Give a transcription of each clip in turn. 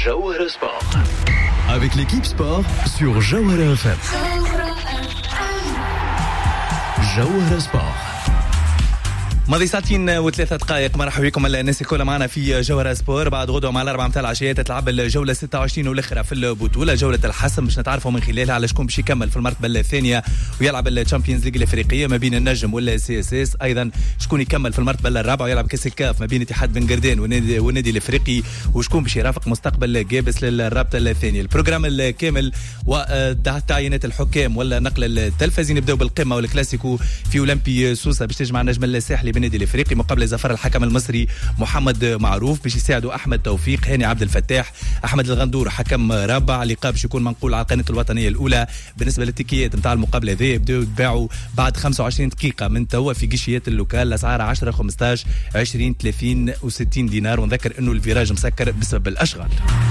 Jawhara Sport. Avec l'équipe sport sur Jawhara FM. Jawhara Sport. ماضي ساعتين وثلاثة دقائق. مرحبا بكم الناس الكل معنا في جوهرة سبور. بعد غدوة مع الأربعة متاع العشية تتلعب الجولة 26 والأخرى في البطولة، جولة الحسم باش نتعرفوا من خلالها على شكون باش يكمل في المرتبة الثانية ويلعب الشامبيونز ليج الأفريقية ما بين النجم والسي اس اس، أيضا شكون يكمل في المرتبة الرابعة ويلعب كأس الكاف ما بين اتحاد بن قردان والنادي الأفريقي، وشكون باش يرافق مستقبل جابس للرابطة الثانية. البروجرام الكامل وتعيينات الحكام ولا نقل التلفزي. نبداو بالقمة والكلاسيكو في أولمبي سوسة باش تجمع النجم الساحلي بالنادي الافريقي مقابل زفر الحكم المصري محمد معروف باش يساعدوا احمد توفيق، هاني عبد الفتاح، احمد الغندور حكم رابع. لقاء باش يكون منقول على القناه الوطنيه الاولى. بالنسبه للتيكيات نتاع المقابله هذه يبداو يتباعوا بعد 25 دقيقه من توا في قشيات اللوكال. الاسعار 10 15 20 30 و60 دينار، ونذكر انه الفيراج مسكر بسبب الاشغال.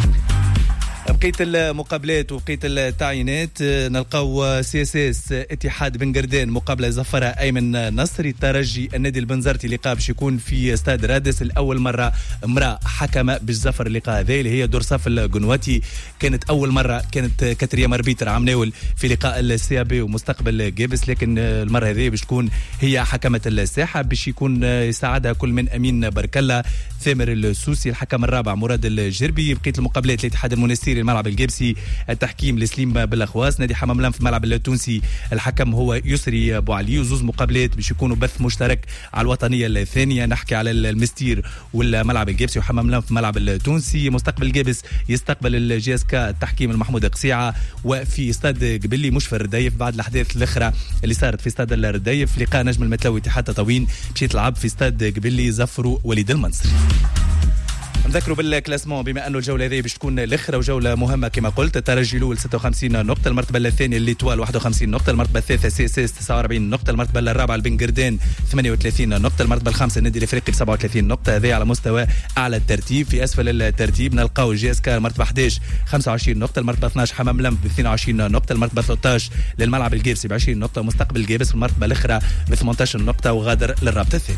بقية المقابلات وبقية التعيينات نلقاو سي اس اس اتحاد بن قردان مقابلة زفرة أيمن نصري. الترجي النادي البنزرتي لقاء باش يكون في استاد رادس. الأول مرة امرأة حكمة باش زفر اللقاء هذا اللي هي دورصاف القنواتي. كانت أول مرة كانت كاتريا مربيتر عمناول في لقاء السي بي ومستقبل جابس، لكن المرة هذه باش تكون هي حكمة الساحة باش يكون يساعدها كل من أمين بركلة، ثامر السوسي، الحكم الرابع مراد الجربي. بقية المقابلات الاتحاد المنستيري الملعب الجابسي، التحكيم لسليم بالأخواس، نادي حمام لام في الملعب التونسي الحكم هو يسري ابو علي. وزوز مقابلات باش يكونوا بث مشترك على الوطنيه الثانيه. نحكي على المستير والملعب الجابسي وحمام لام في الملعب التونسي. مستقبل جابس يستقبل الجي اس كا التحكيم المحمود قسيعه، وفي استاد قبلي مش في الرديف بعد الاحداث الاخرى اللي صارت في استاد الرديف. لقاء نجم المتلوي اتحاد تطاوين باش يتلعب في استاد قبلي زفروا وليد المنصري. نذكروا بالكلاسمون بما انه الجوله هذه باش تكون الاخرى وجوله مهمه كما قلت. الترجي الاول 56 نقطه، المرتبه الثانيه الليتوال 51 نقطه، المرتبه الثالثه سي اس اس 49 نقطه، المرتبه الرابعه البن قردان 38 نقطه، المرتبه الخامسه النادي الافريقي ب 37 نقطه. هذه على مستوى اعلى الترتيب. في اسفل الترتيب نلقاو جي اس كا المرتبه 11 25 نقطه، المرتبه 12 حمام لم ب 22 نقطه، المرتبه 13 للملعب الجابسي ب 20 نقطه، مستقبل جابس في المرتبه الاخرى ب 18 نقطه وغادر للرابطه الثانيه.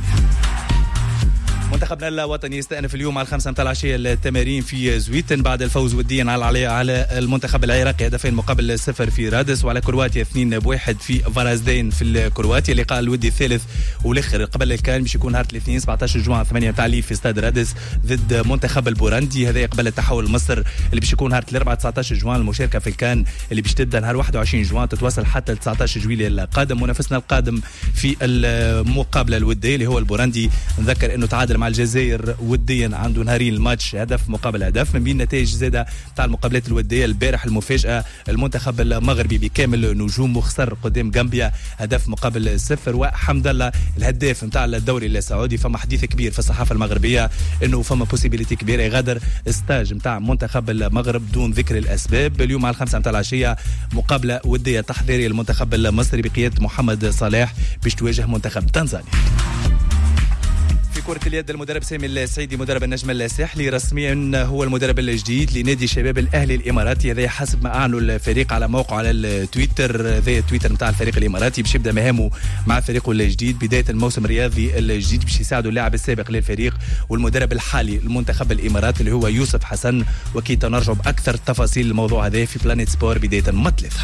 منتخبنا الوطني يستأنف اليوم على 5 متاع العشية التمارين في زويتن بعد الفوز وديا على المنتخب العراقي هدفين مقابل 0 في رادس، وعلى كرواتيا 2-1 في فارازدين في كرواتيا. اللقاء الودي الثالث والاخر قبل الكان باش يكون نهار الاثنين 17 جوان 8 متاع في استاد رادس ضد منتخب البورندي. هذا قبل التحول لمصر اللي باش يكون نهار الاربعاء 19 جوان. المشاركة في الكان اللي باش تبدا نهار 21 جوان تتواصل حتى 19 جويلية القادم. منافسنا القادم في المقابلة الودية اللي هو البورندي، نذكر انه تعادل مع الجزائر وديا عنده نهارين الماتش هدف مقابل هدف. من بين نتائج زاده تاع المقابلات الوديه البارح المفاجاه المنتخب المغربي بكامل نجومه خسر قدام غامبيا هدف مقابل 0. وحمد الله الهداف نتاع الدوري السعودي. فما حديث كبير في الصحافه المغربيه انه فما بوسيبيليتي كبيره يغادر ستاج نتاع منتخب المغرب دون ذكر الاسباب. اليوم على 5 متاع العشيه مقابله وديه تحضيريه المنتخب المصري بقياده محمد صلاح باش تواجه منتخب تنزانيا. في كرة اليد المدرب سامي السعيدي مدرب النجم الساحلي رسميا هو المدرب الجديد لنادي شباب الأهلي الإماراتي. هذا حسب ما أعلنوا الفريق على موقع على التويتر. هذا التويتر نتاع الفريق الإماراتي باش يبدأ مهامه مع فريقه الجديد بداية الموسم الرياضي الجديد باش يساعدوا اللاعب السابق للفريق والمدرب الحالي المنتخب الإماراتي اللي هو يوسف حسن. وكي تنرجع بأكثر تفاصيل الموضوع هذا في بلانيت سبور بداية مطلثة.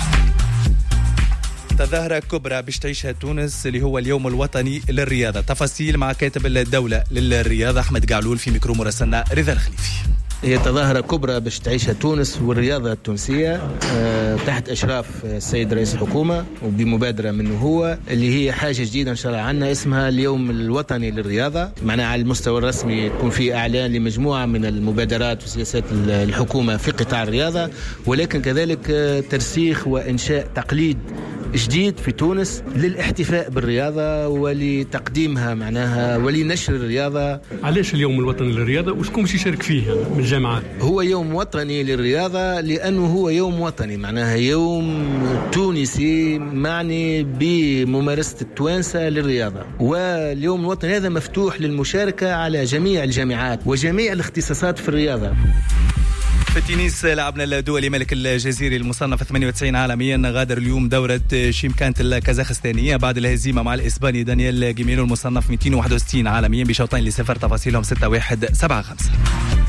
تظاهرة كبرى باش تعيشها تونس اللي هو اليوم الوطني للرياضة. تفاصيل مع كاتب الدولة للرياضة أحمد قعلول في ميكرو مراسلنا رضا الخليفي. هي تظاهرة كبرى باش تعيشها تونس والرياضة التونسية تحت إشراف السيد رئيس الحكومة وبمبادرة منه هو اللي هي حاجة جديدة إن شاء الله عنا اسمها اليوم الوطني للرياضة. معناها على المستوى الرسمي يكون في إعلان لمجموعة من المبادرات وسياسات الحكومة في قطاع الرياضة، ولكن كذلك ترسيخ وإنشاء تقليد جديد في تونس للاحتفاء بالرياضة ولتقديمها معناها ولنشر الرياضة. علاش اليوم الوطني للرياضة وشكون باش يشارك فيه يعني من الجامعات؟ هو يوم وطني للرياضة لأنه هو يوم وطني معناها يوم تونسي معني بممارسة التوانسة للرياضة. واليوم الوطني هذا مفتوح للمشاركة على جميع الجامعات وجميع الاختصاصات في الرياضة. في التنس لعبنا الدولي ملك الجزيري المصنف 98 عالميا غادر اليوم دورة شيمكانت الكازاخستانية بعد الهزيمة مع الإسباني دانييل جيمينو المصنف 261 عالميا بشوطين لصفر تفاصيلهم 6-1 7-5.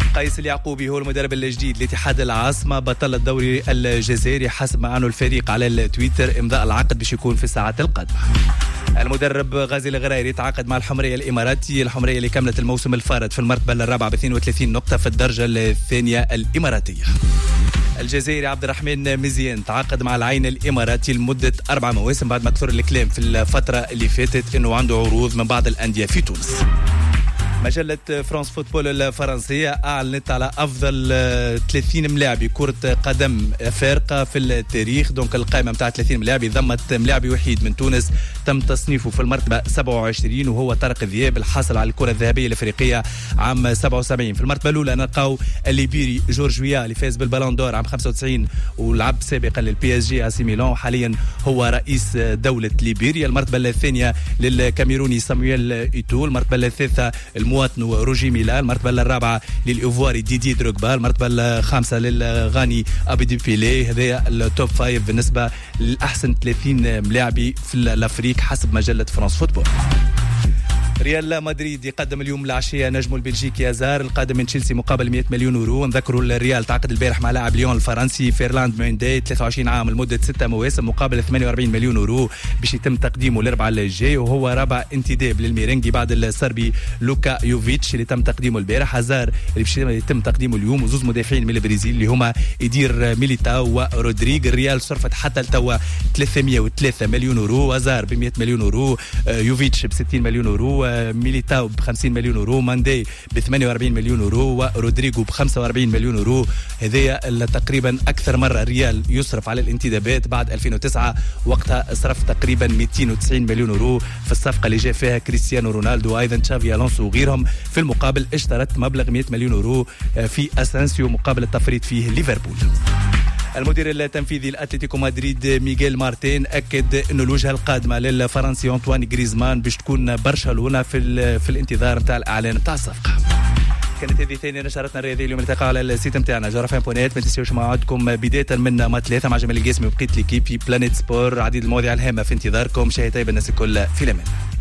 قيس اليعقوبي هو المدرب الجديد لاتحاد العاصمة، بطل الدوري الجزائري حسب ما عنه الفريق على التويتر. امضاء العقد باش يكون في الساعات القادمة. المدرب غازي الغرايري تعاقد مع الحمرية الإماراتي، الحمرية اللي كملت الموسم الفارط في المرتبة الرابعة ب 32 نقطة في الدرجة الثانية الإماراتية. الجزائري عبد الرحمن مزيان تعاقد مع العين الإماراتي لمدة 4 مواسم بعد ما كثر الكلام في الفترة اللي فاتت انه عنده عروض من بعض الأندية في تونس. مجلة فرانس فوتبول الفرنسية أعلنت على أفضل 30 ملاعبي كرة قدم فارقة في التاريخ. دونك القائمة متاع 30 ملاعبي ضمت ملاعبي وحيد من تونس تم تصنيفه في المرتبة 27 وهو طارق ذياب الحاصل على الكرة الذهبية الأفريقية عام 77. في المرتبة الأولى نلقاو الليبيري جورج ويا اللي فاز بالبالون دور عام 95 ولعب سابقا للبي اس جي اسي ميلان، حاليا هو رئيس دولة ليبيريا. المرتبة الثانية للكاميروني سامويل إيتو، المرتبة الثالثة المواطن روجي ميلا، المرتبة الرابعة للإيفواري ديدي دروغبا، المرتبة الخامسة للغاني أبي دي بيلي. هذا التوب 5 بالنسبة للأحسن 30 ملاعبي في الأفريق حسب مجلة فرانس فوتبول. ريال مدريد يقدم اليوم العشية نجمه البلجيكي ازار القادم من تشيلسي مقابل 100 مليون يورو. نذكروا الريال تعاقد البارح مع لاعب ليون الفرنسي فيرلاند ميندي 23 عام لمدة 6 مواسم مقابل 48 مليون يورو باش يتم تقديمه الأربعاء الجاي، وهو رابع انتداب للميرينجي بعد الصربي لوكا يوفيتش اللي تم تقديمه البارح. ازار اللي باش يتم تقديمه اليوم وزوز مدافعين من البرازيل اللي هما إدير ميليتاو ورودريغ. الريال صرفت حتى لتوا 303 مليون يورو، ازار ب 100 مليون يورو، يوفيتش ب 60 مليون يورو، ميليتاو ب 50 مليون يورو، ماندي ب 48 مليون يورو ورودريغو ب 45 مليون يورو. هذه تقريبا أكثر مرة الريال يصرف على الانتدابات بعد 2009 وقتها صرف تقريبا 290 مليون يورو في الصفقة اللي جاء فيها كريستيانو رونالدو وأيضا تشافي ألونسو وغيرهم. في المقابل اشترت مبلغ 100 مليون يورو في أسانسيو مقابل التفريط فيه ليفربول. المدير التنفيذي الاتلتيكو مدريد ميغيل مارتين اكد انه الوجهه القادمه للفرنسي أنطوان غريزمان باش تكون برشلونه في الانتظار نتاع الاعلان نتاع الصفقه. كانت هذه ثاني نشرتنا الرياضيه اليوم. نلتقاو على السيت نتاعنا جرفان.net. ما تنساوش موعدكم بدايه من ما 3 مع جمال القاسمي وبقيه ليكيب في بلانيت سبور. عديد المواضيع الهامه في انتظاركم. شهي طيب الناس الكل في الامان.